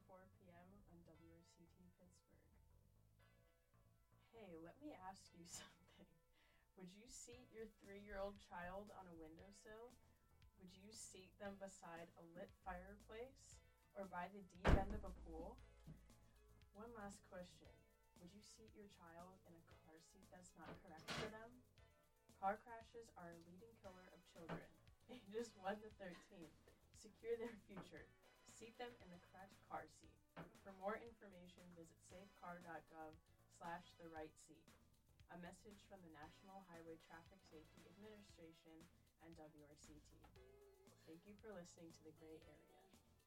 4 p.m. on WRCT Pittsburgh. Hey, let me ask you something. Would you seat your 3-year-old child on a windowsill? Would you seat them beside a lit fireplace or by the deep end of a pool? One last question. Would you seat your child in a car seat that's not correct for them? Car crashes are a leading killer of children, ages 1 to 13. Secure their future. Seat them in the correct car seat. For more information, visit safecar.gov/therightseat. A message from the National Highway Traffic Safety Administration and WRCT. Thank you for listening to The Gray Area.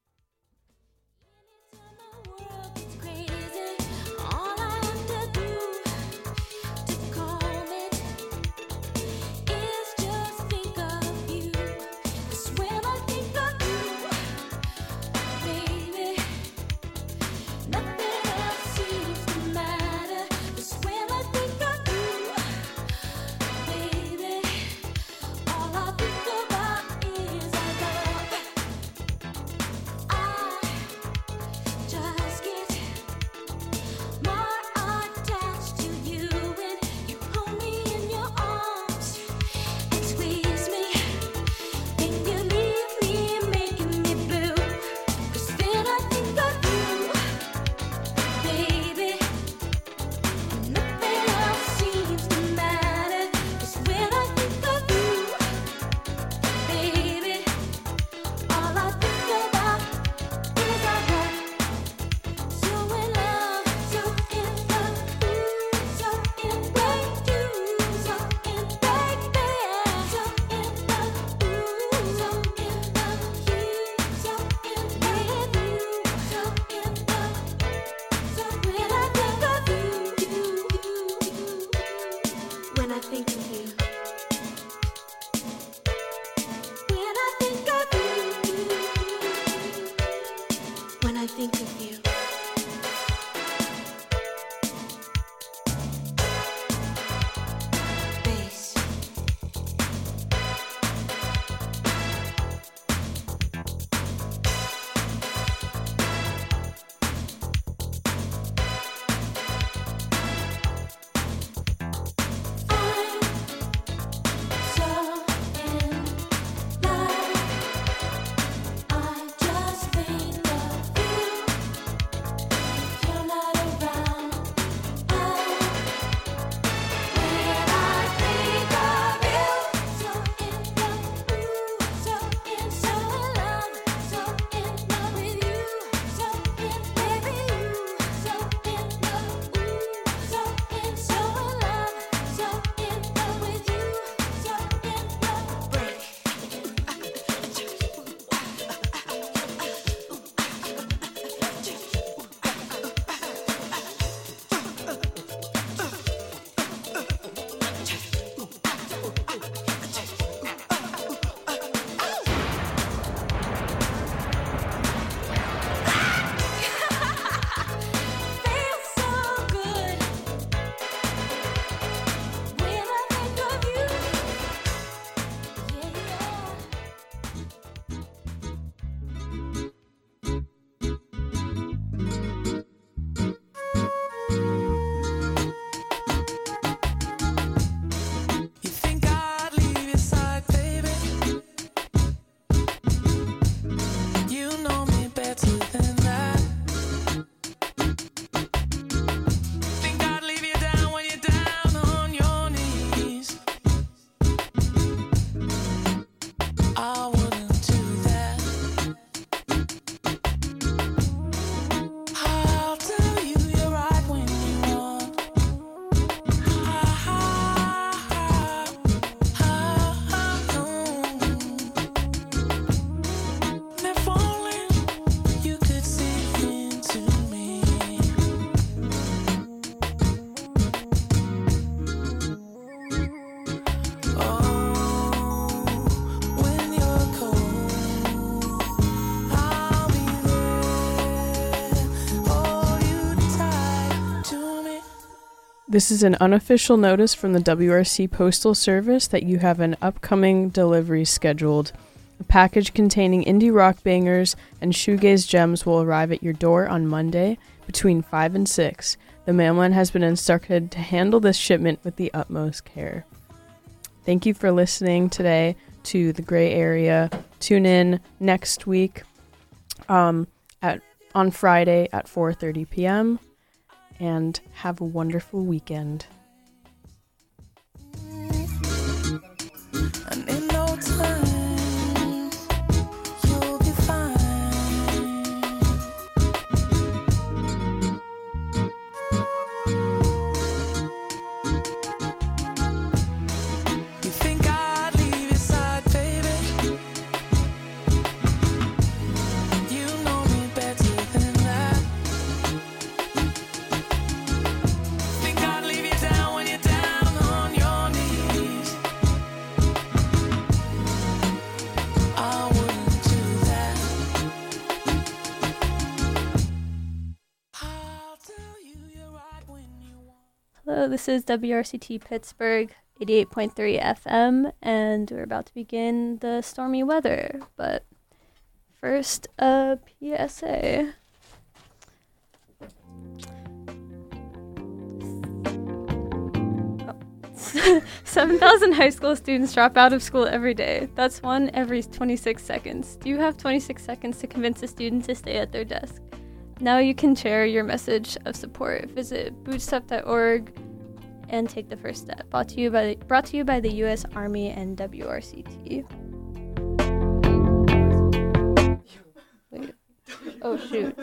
This is an unofficial notice from the WRC Postal Service that you have an upcoming delivery scheduled A package containing indie rock bangers and shoegaze gems will arrive at your door on Monday between 5 and 6. The mailman has been instructed to handle this shipment with the utmost care. Thank you for listening today to The Gray Area. Tune in next week on Friday at 4:30 p.m. and have a wonderful weekend. And in no time, you'll be fine. You think I'd leave your side, baby? You know me better than that. Think I'd leave you down when you're down on your knees? I wouldn't do that. I'll tell you you're right when you want. Hello, this is WRCT Pittsburgh 88.3 FM, and we're about to begin the stormy weather. But first, a PSA. 7,000 high school students drop out of school every day. That's one every 26 seconds. Do you have 26 seconds to convince a student to stay at their desk? Now you can share your message of support. Visit bootstep.org and take the first step. Brought to you by the U.S. Army and WRCT. Wait. Oh, shoot.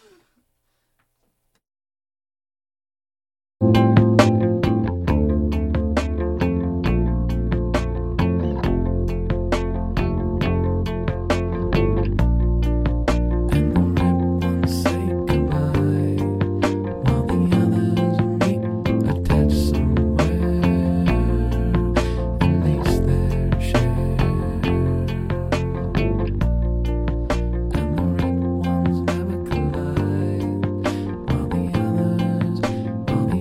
And the red ones say goodbye, while the others meet attached somewhere, at least their share. And the red ones never collide, while the others, while the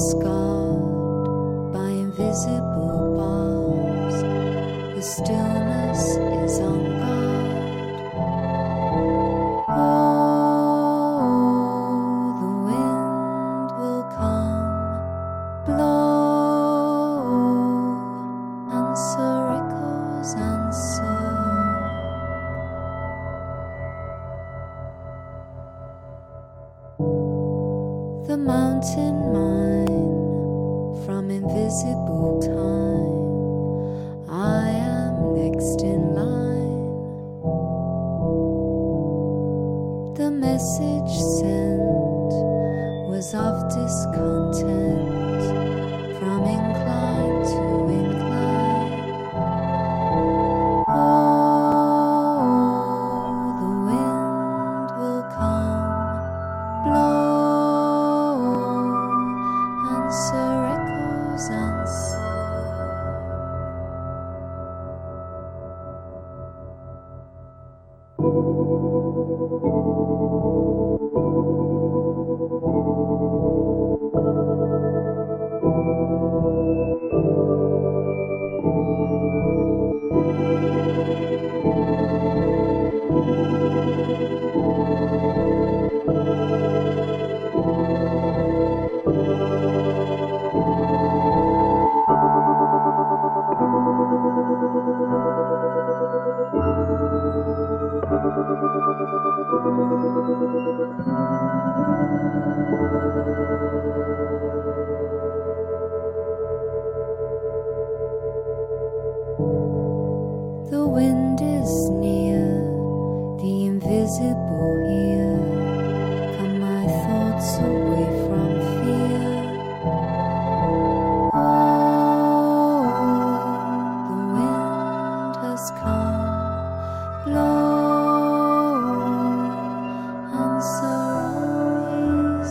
scarred by invisible bars. The stillness is on guard. Oh, the wind will come, blow, answer echoes, answer. The mountain mine from invisible time. I am next in line. The message sent was of discontent from incline to incline. Oh, the wind will come, blow, answer echoes, answer. The wind is near, the invisible here. Come my thoughts away from fear. Oh, the wind has come, blow, answer always.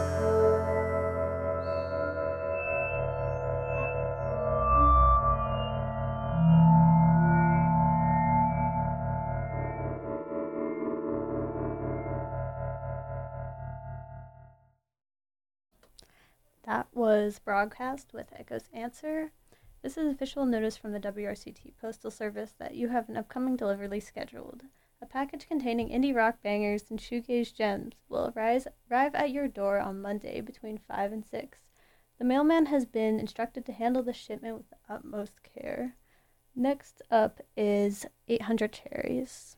That was Broadcast with Echo's Answer. This is official notice from the WRCT Postal Service that you have an upcoming delivery scheduled. A package containing indie rock bangers and shoegaze gems will arrive at your door on Monday between 5 and 6. The mailman has been instructed to handle the shipment with the utmost care. Next up is 800 Cherries.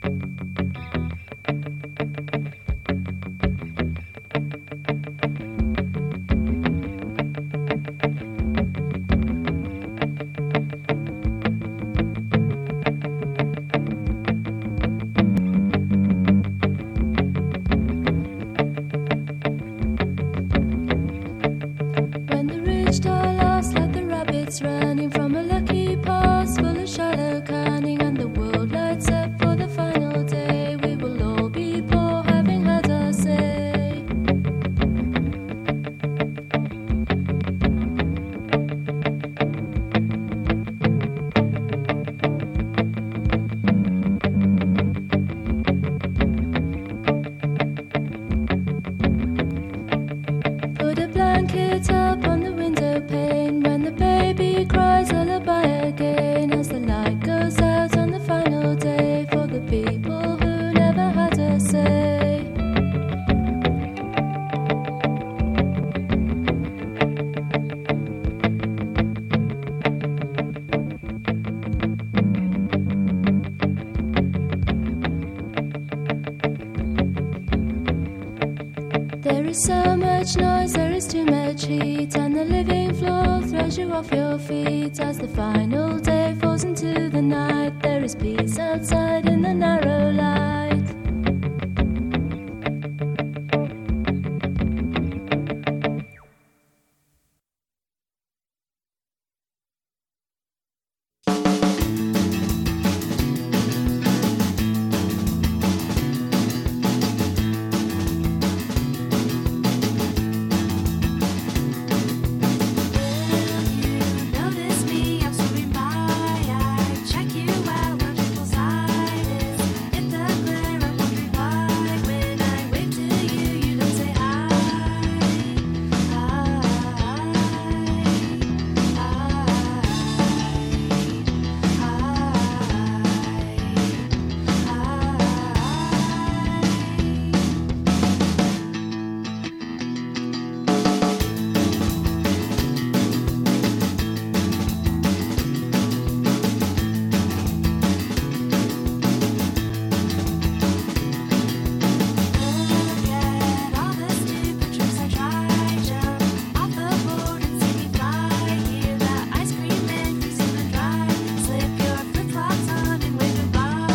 When the rich die last like the rabbits running from a lucky past full of shallow cunning, and the world lights up for the final day, we will all be poor having had our say. Put a blanket up on the window pane when the baby cries lullaby again, as the light goes out on the final day for the people who never had a say. There is so much noise, there is too much heat, and the living floor throws you off your feet as the final day falls into the night. There is peace outside in the narrow light. Notice me, I'm swimming by. I check you out on people's eyes. In the glare, I'm wondering why. When I wave to you, you don't say hi. Look at all the stupid tricks I try. Jump off the board and see me fly. Hear that ice cream man freezing the dry. Slip your flip-flops on and wave goodbye.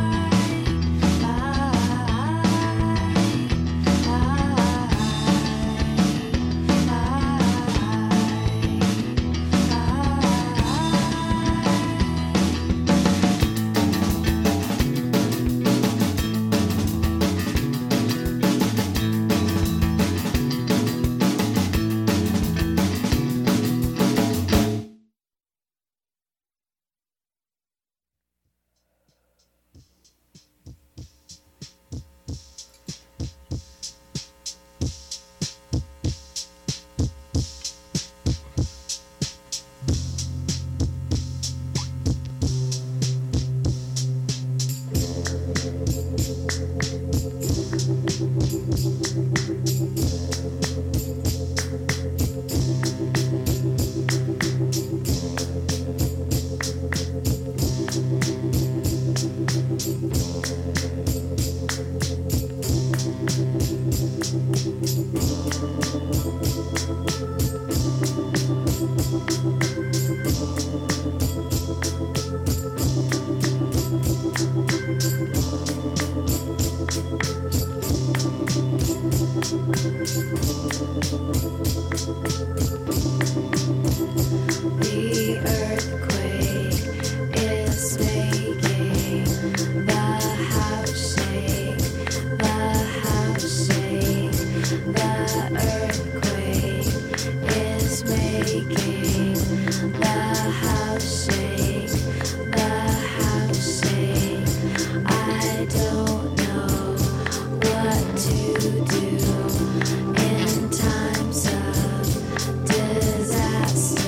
The earthquake is making the house shake, the house shake. The earthquake is making the house shake, the house shake. I don't know what to do in times of disaster.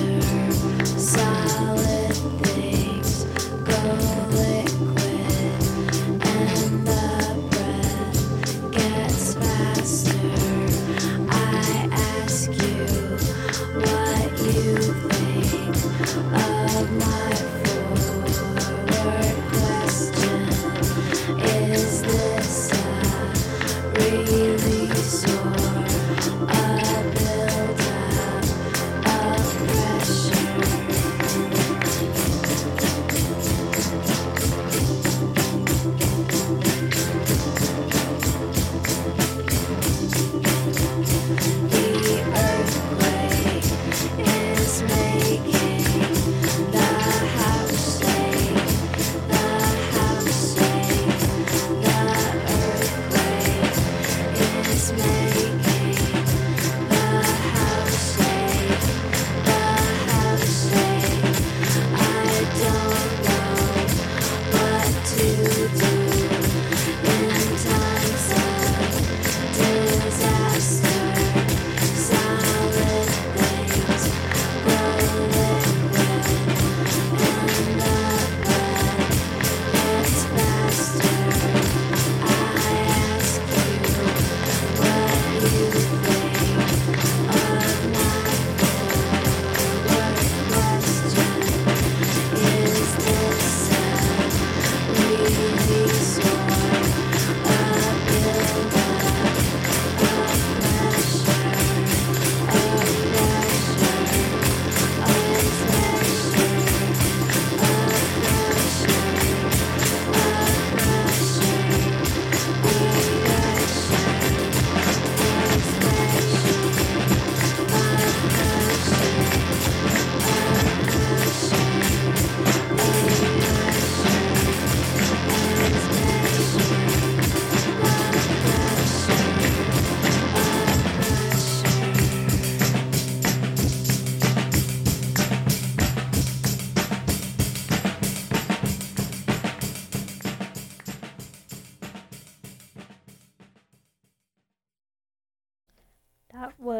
Solid things go liquid, and the breath gets faster. I ask you what you think of my forward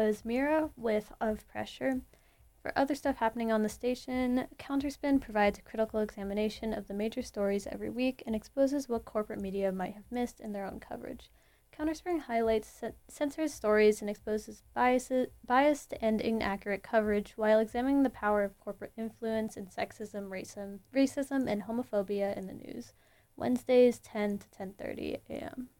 was Mira with Of Pressure. For other stuff happening on the station, Counterspin provides a critical examination of the major stories every week and exposes what corporate media might have missed in their own coverage. Counterspin highlights censors stories and exposes biased and inaccurate coverage while examining the power of corporate influence and sexism, racism, and homophobia in the news. Wednesdays, 10 to 10:30 a.m.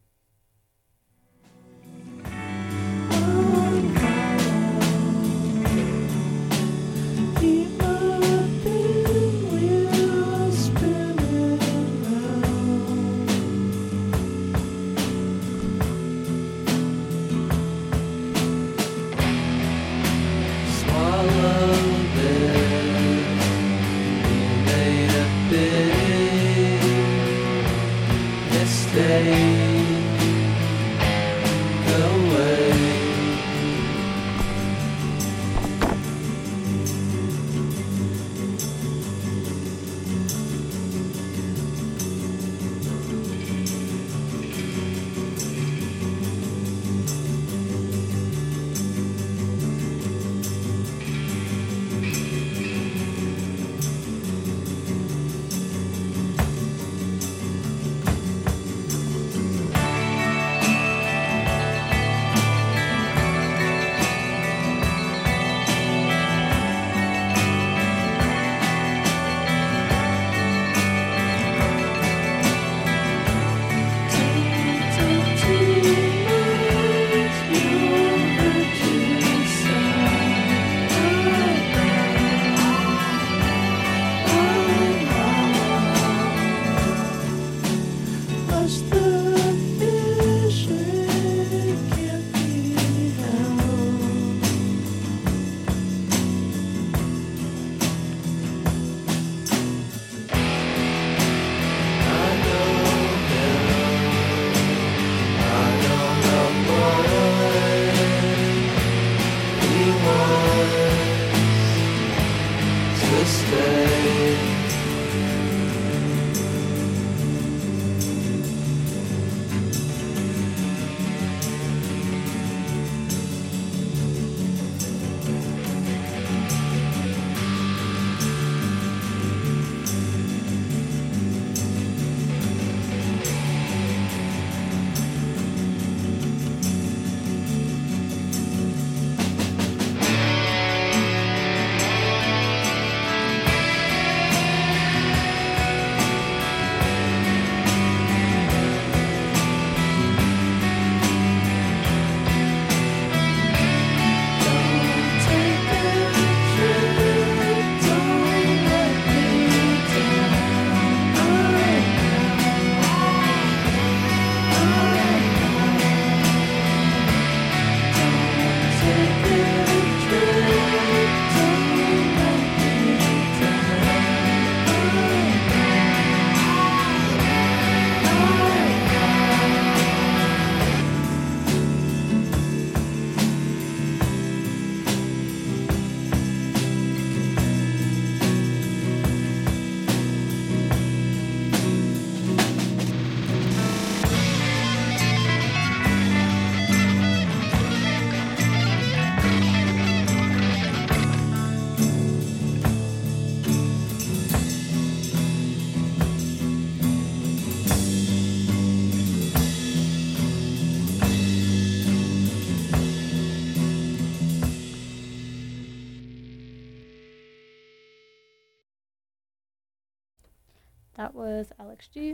That was Alex G.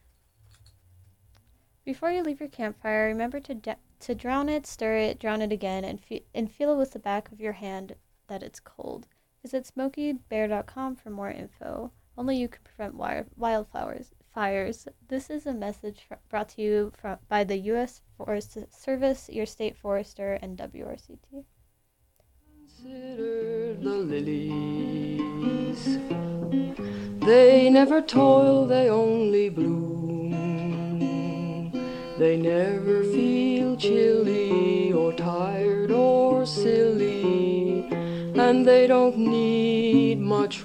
Before you leave your campfire, remember to drown it, stir it, drown it again, and feel it with the back of your hand that it's cold. Visit SmokeyBear.com for more info. Only you can prevent wildfires. This is a message brought to you by the U.S. Forest Service, your state forester, and WRCT. Consider the lilies. They never toil, they only bloom. They never feel chilly or tired or silly, and they don't need much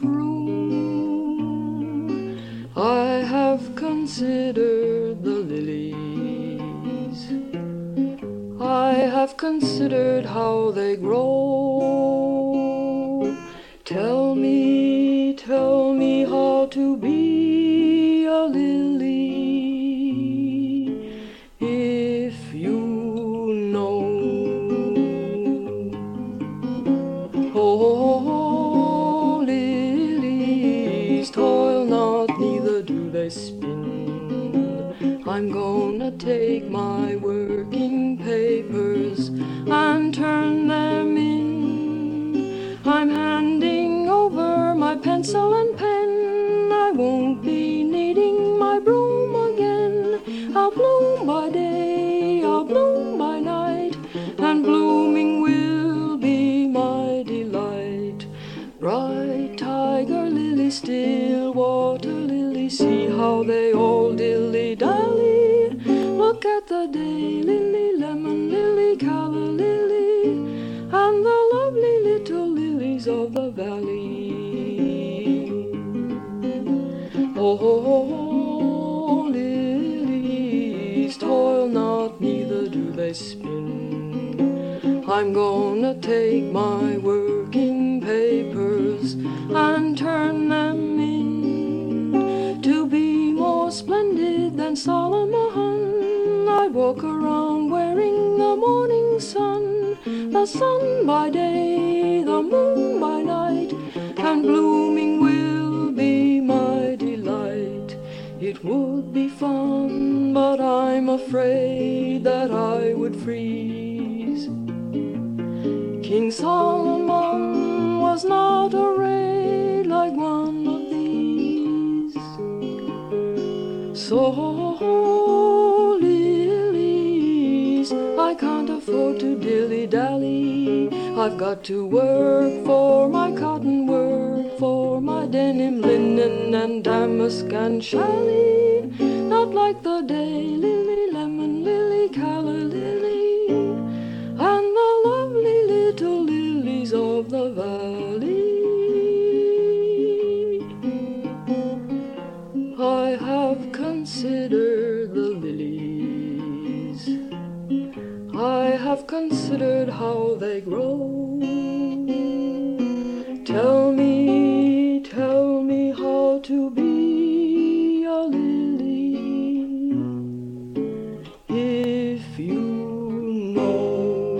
room. I have considered the lilies. I I have considered how they grow. Tell me how to be a lily, if you know. Oh, lilies toil not, neither do they spin. I'm gonna take my working papers and turn them in. I'm handing over my pencil and pen. I won't be needing my broom again. I'll bloom by day, I'll bloom by night, and blooming will be my delight. Bright tiger lily, still water lily, see how they all dilly-dally. Look at the day lily, lemon lily, calla lily, and the lovely little lilies of the valley. Oh, lilies toil not, neither do they spin. I'm gonna take my working papers and turn them in to be more splendid than Solomon. I walk around wearing the morning sun, the sun by day, the moon by night, and blooming will be my delight. It would be fun, but I'm afraid that I would freeze. King Solomon was not arrayed like one of these. So lilies, I can't afford to dilly-dally. I've got to work for my cotton, work for my denim, linen, and damask and challis. Not like the day lily, lemon lily, calla lily, and the lovely little lilies of the valley. I have considered the lilies. I have considered how they grow. Tell me how to be a lily, if you know.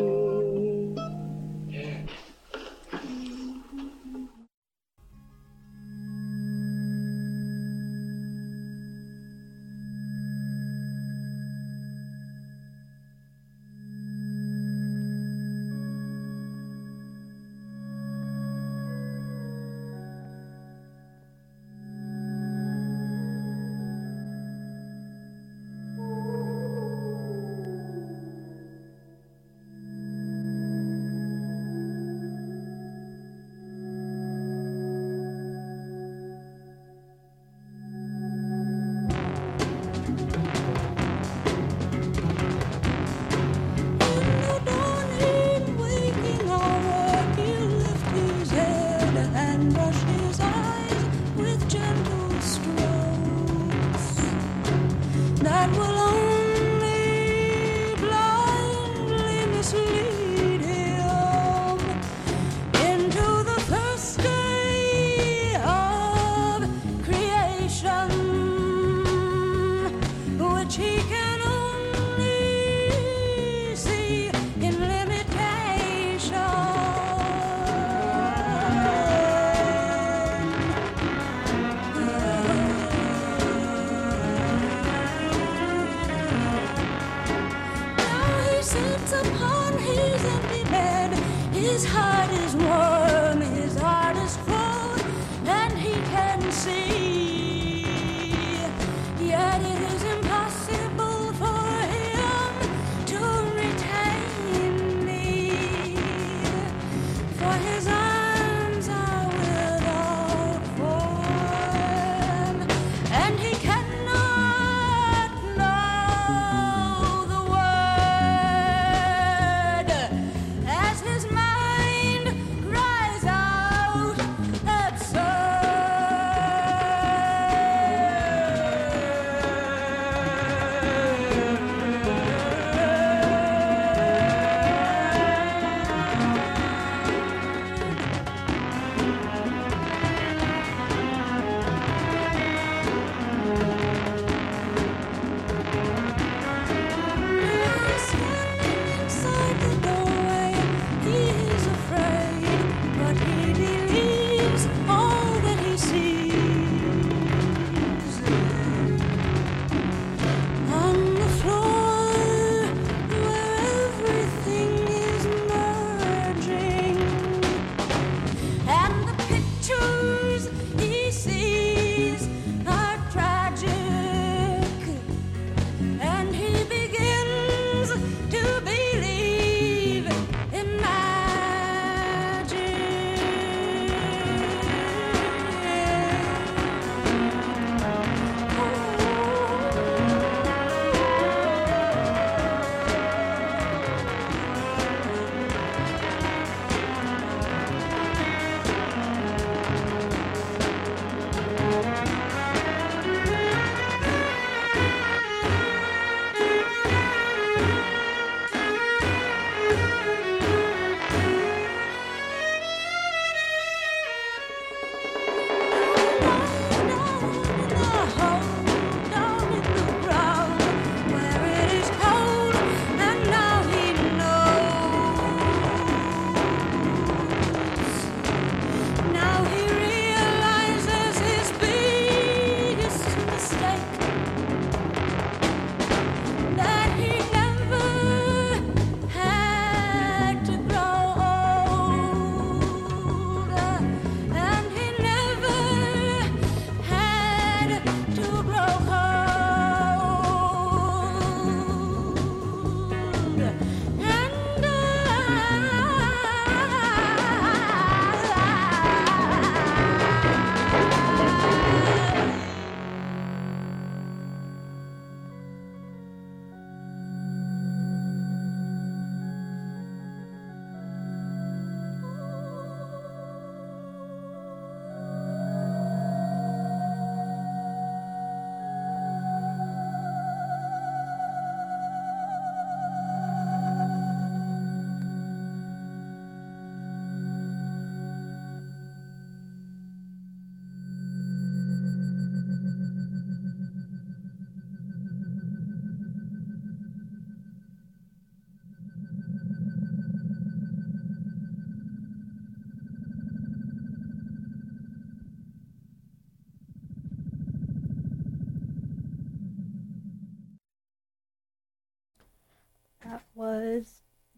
That will only blindly mislead him into the first day of creation, which he can only see in limitation. Sits upon his empty bed. His heart is warm, his heart is full, and he can see. Yet it is impossible for him to retain me, for his arms are without form, and he cannot know the word as his mind cries out absurd.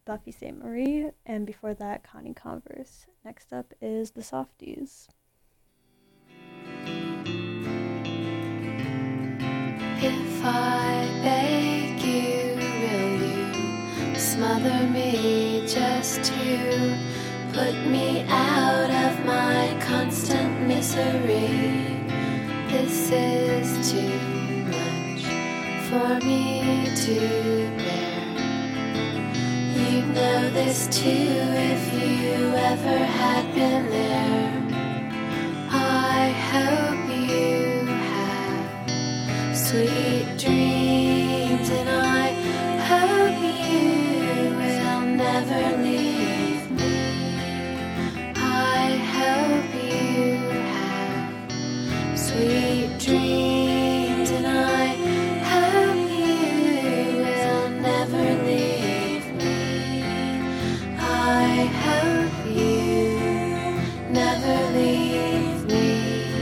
Buffy St. Marie, and before that, Connie Converse. Next up is the Softies. If I beg you, will you smother me just to put me out of my constant misery? This is too much for me to bear. You'd know this too if you ever had been there. I hope you have sweet dreams, and I hope you will never leave me. I hope you have sweet dreams, and I hope you will never leave me. I hope you never leave me.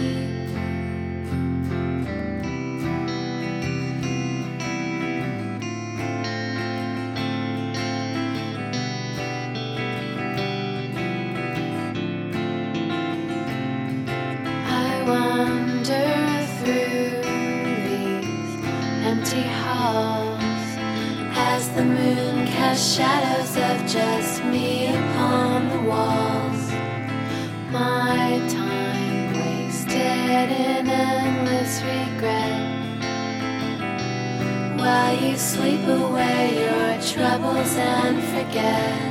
I wander through these empty halls as the moon casts shadows of just me upon the walls. My time wasted in endless regret, while you sleep away your troubles and forget.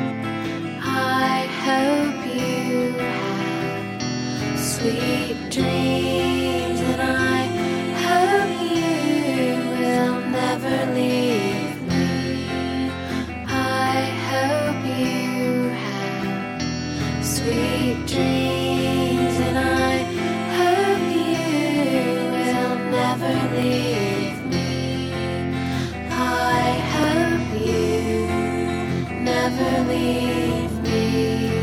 I hope you have sweet dreams, and I hope you will never leave me. I hope you have sweet dreams, and I hope you will never leave me. I hope you never leave me.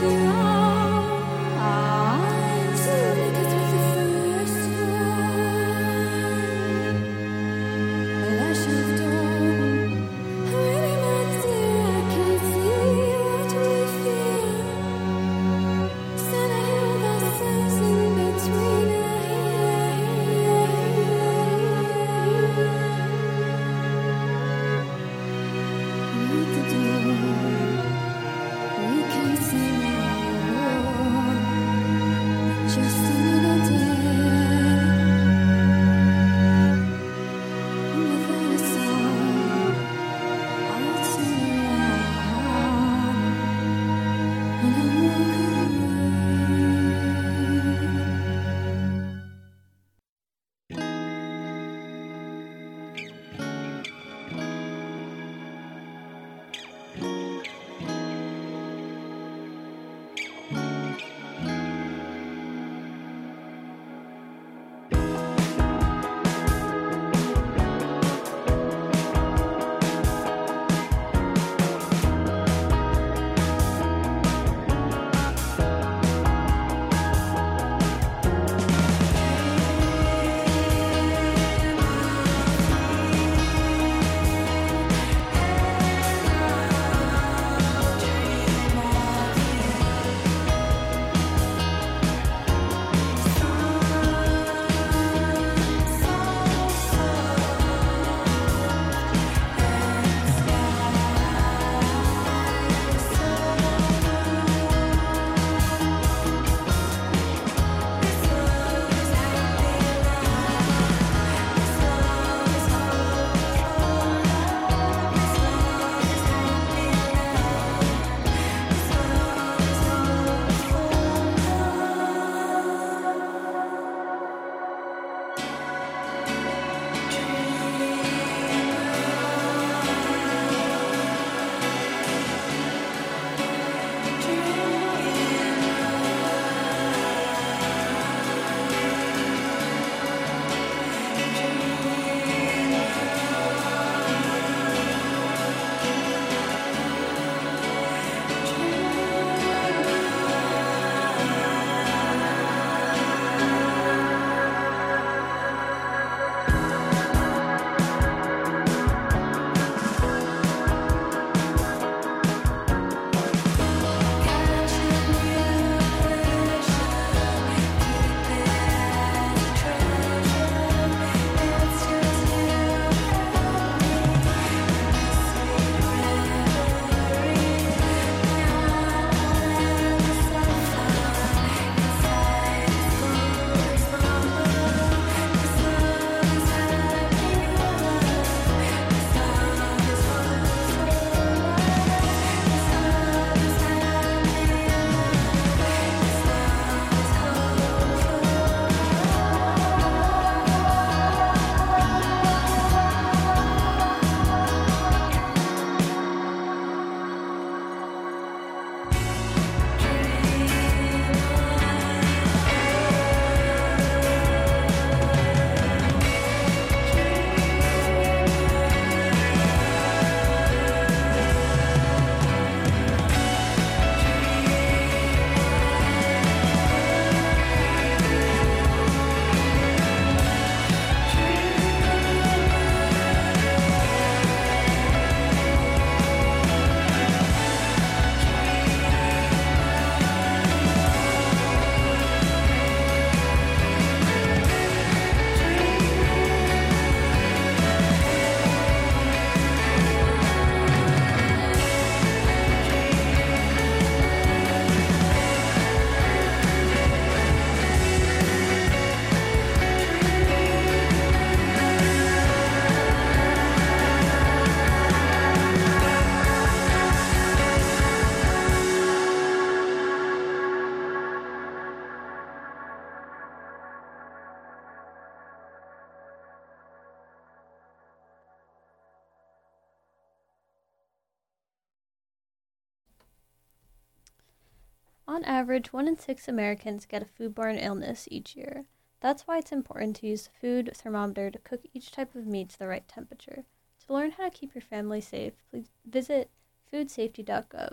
On average, 1 in 6 Americans get a foodborne illness each year. That's why it's important to use the food thermometer to cook each type of meat to the right temperature. To learn how to keep your family safe, please visit foodsafety.gov.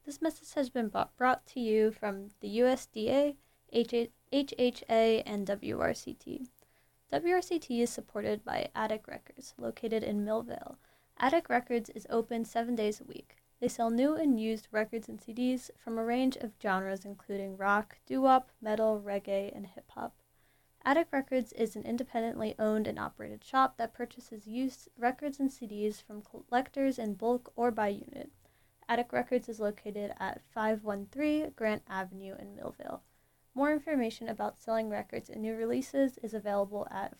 This message has been brought to you from the USDA, HHA, and WRCT. WRCT is supported by Attic Records, located in Millvale. Attic Records is open 7 days a week. They sell new and used records and CDs from a range of genres including rock, doo-wop, metal, reggae, and hip-hop. Attic Records is an independently owned and operated shop that purchases used records and CDs from collectors in bulk or by unit. Attic Records is located at 513 Grant Avenue in Millvale. More information about selling records and new releases is available at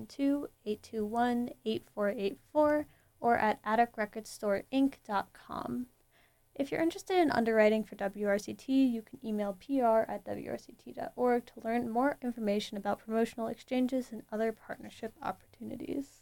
412-821-8484 or at atticrecordstoreinc.com. If you're interested in underwriting for WRCT, you can email pr@wrct.org to learn more information about promotional exchanges and other partnership opportunities.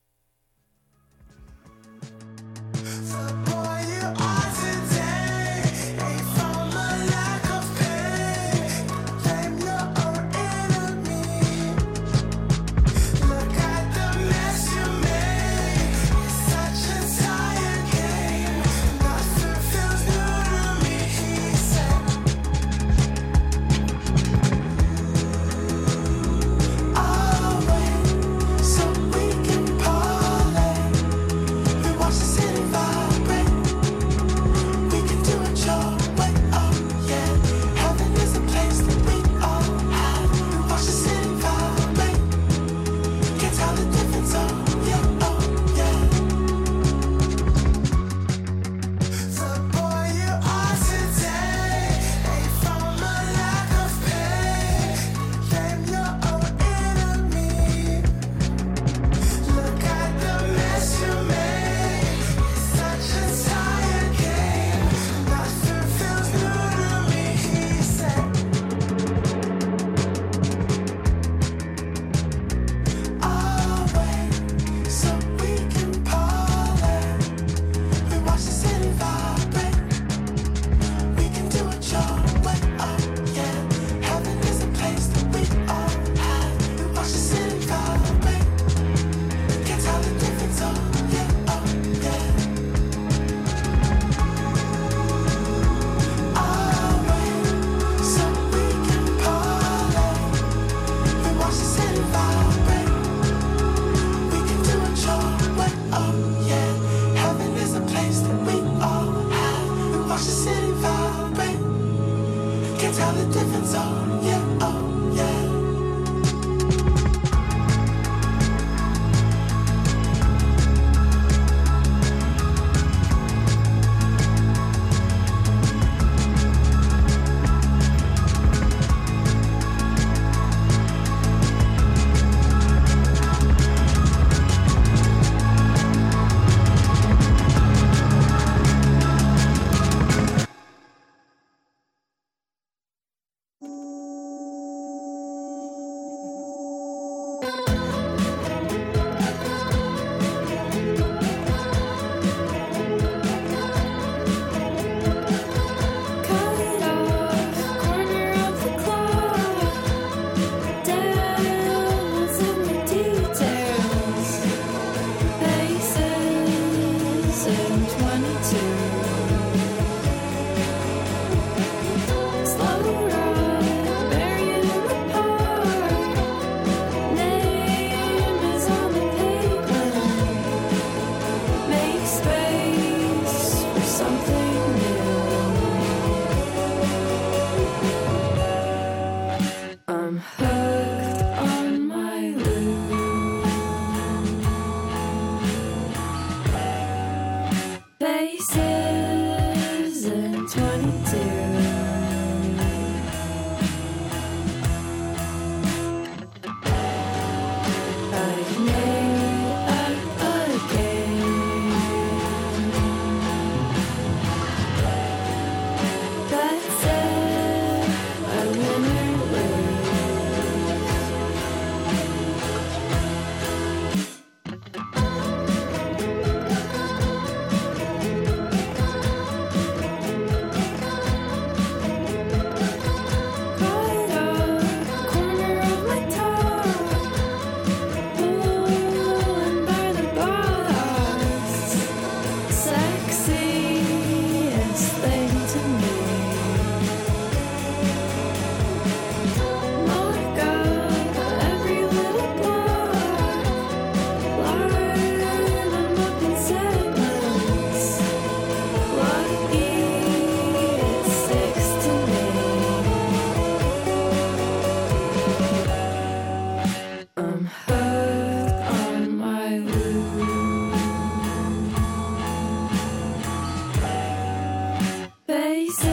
Tell the difference, oh yeah, oh yeah.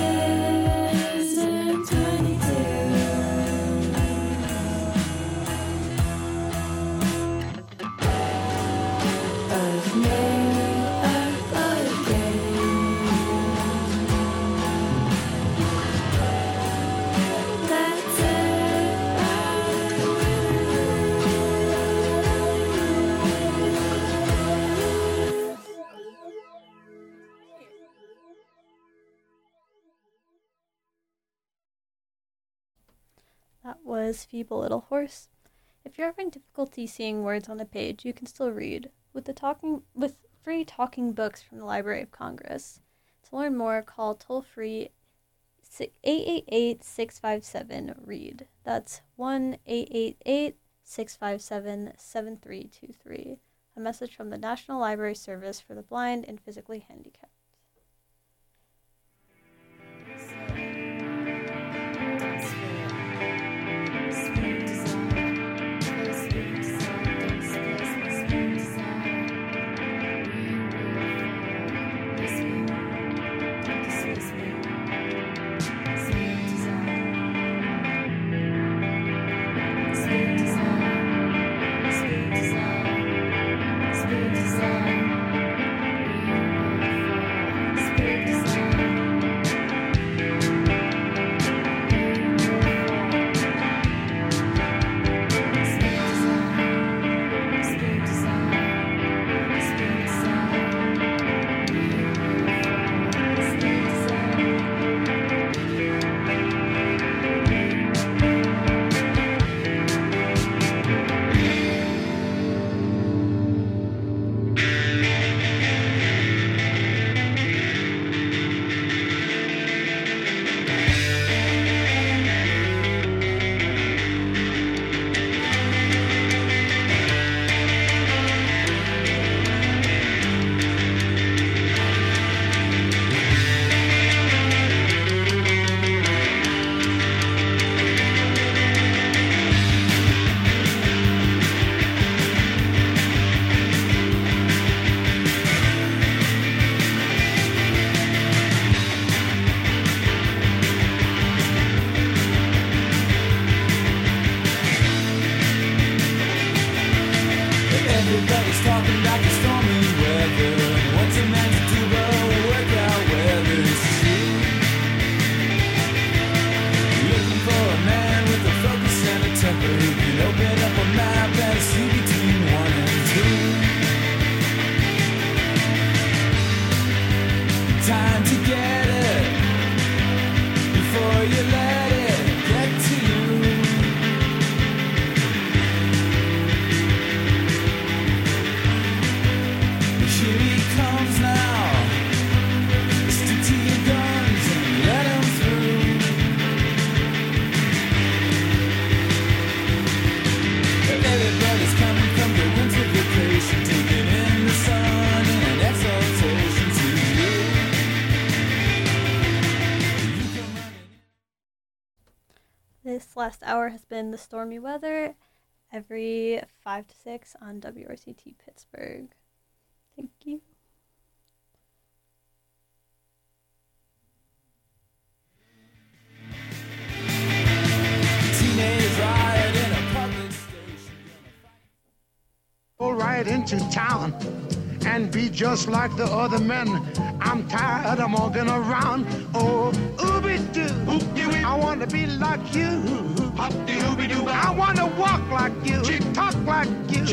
That was Feeble Little Horse. If you're having difficulty seeing words on a page, you can still read with free talking books from the Library of Congress. To learn more, call toll-free 888-657-READ. That's 1-888-657-7323. A message from the National Library Service for the Blind and Physically Handicapped. Everybody's talking about the stormy weather. What's a man to do but work out whether it's true? Looking for a man with a focus and a temper who can open up a map and see between 1 and 2. Time to get it before you let it get to you. Here he comes now. Stick to your guns and let him through. Everybody's coming from the winter vacation, taking in the sun and exaltation to you. You come running. This last hour has been the stormy weather every 5 to 6 on WRCT Pittsburgh. Thank you. Teenage riot in a public station. Go right into town and be just like the other men. I'm tired of walking around. Oh, ooby-doo. I want to be like you. I want to walk like you. Talk like you.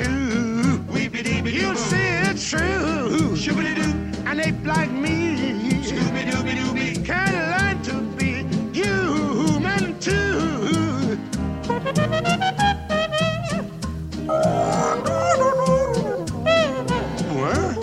You see it's true. And ape like me can learn to be human too. What?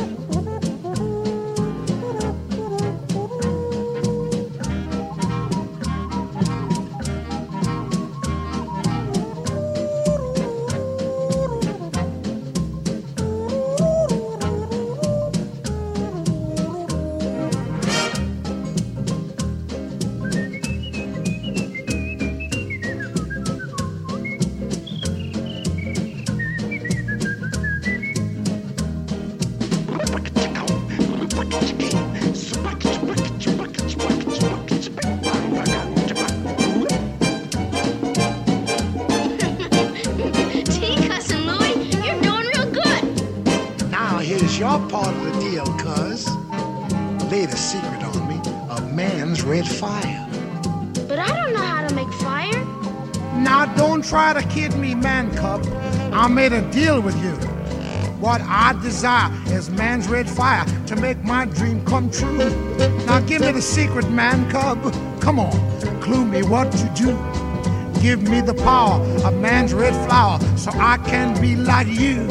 are part of the deal, cuz. Laid a secret on me, a man's red fire. But I don't know how to make fire. Now don't try to kid me, man cub. I made a deal with you. What I desire is man's red fire to make my dream come true. Now give me the secret, man cub. Come on, clue me what to do. Give me the power of man's red flower so I can be like you.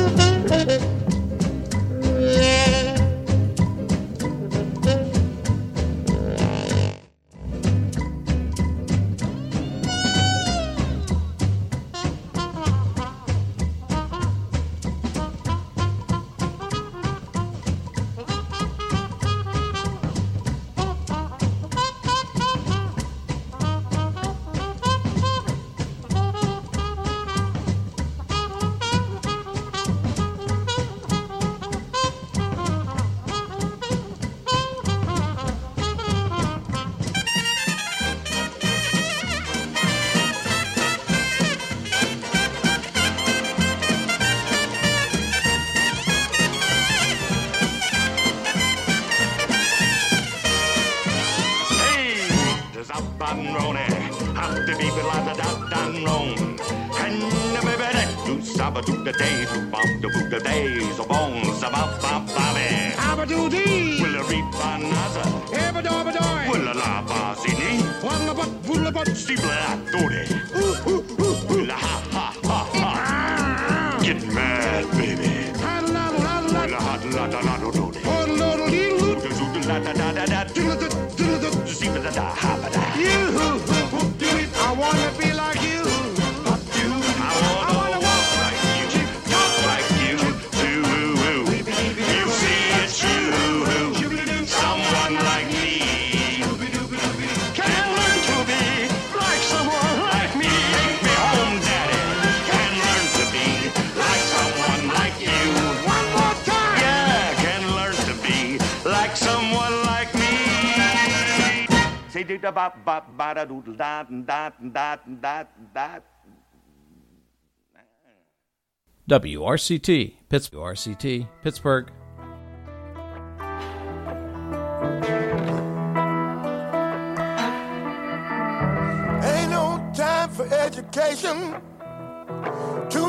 Get mad, baby. I wanna be like you. I wanna walk like you, talk like you, too. You see it's you, someone like me. Can learn to be like someone like me. Take me home, daddy. Can learn to be like someone like you. One more time. Yeah, can learn to be like someone like me. Say do da ba ba ba da doodle da da da da da. WRCT, Pittsburgh. Ain't no time for education.